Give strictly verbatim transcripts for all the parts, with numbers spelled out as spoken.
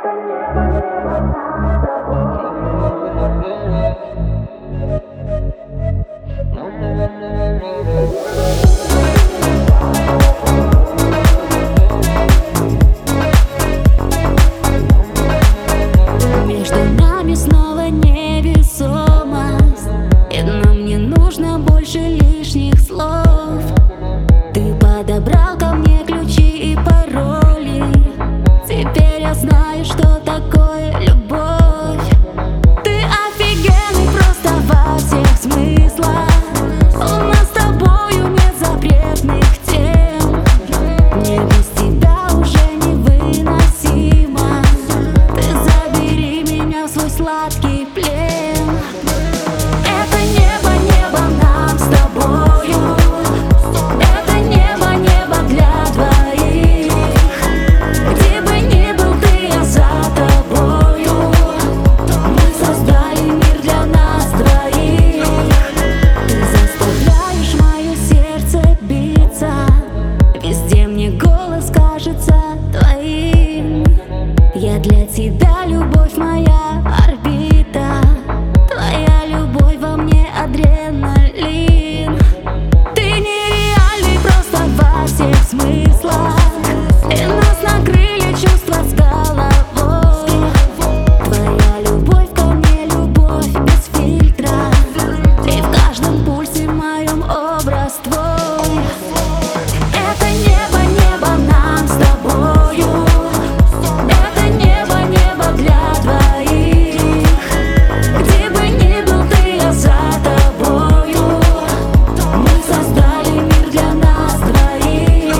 Между нами снова невесомость, и нам не нужно больше лишних слов. Ты подобрал ко мне ключи и пароли, теперь я знаю, что такое любовь. Ты офигенный просто во всех смыслах. У нас с тобою нет запретных тем. Мне без тебя уже невыносимо. Ты забери меня в свой сладкий плен. Это небо, небо нам с тобою. Это небо, небо для двоих. Где бы ни был ты, я за тобою. Мы создали мир для нас двоих. Ты заставляешь мое сердце биться. Везде мне голос кажется твоим. Я для тебя, любовь моя, орбита. Твоя любовь во мне адреналин. Ты нереальный просто во всех смыслах, и нас накрыли чувства с головой. Твоя любовь ко мне, любовь без фильтра, и в каждом пульсе моем образ твой. Это небо, небо нам с тобою. Это небо, небо для двоих. Где бы ни был ты, я за тобою. Мы создали мир для нас двоих.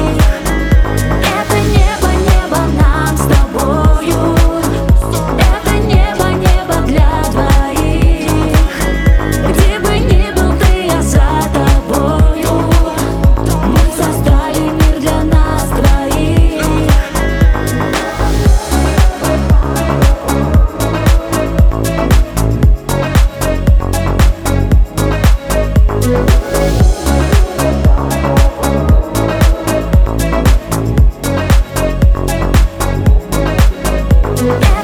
Это небо, небо нам с тобою. Это небо, небо для двоих. Где бы ни был ты, я за тобою. Мы создали мир для нас двоих. Yeah.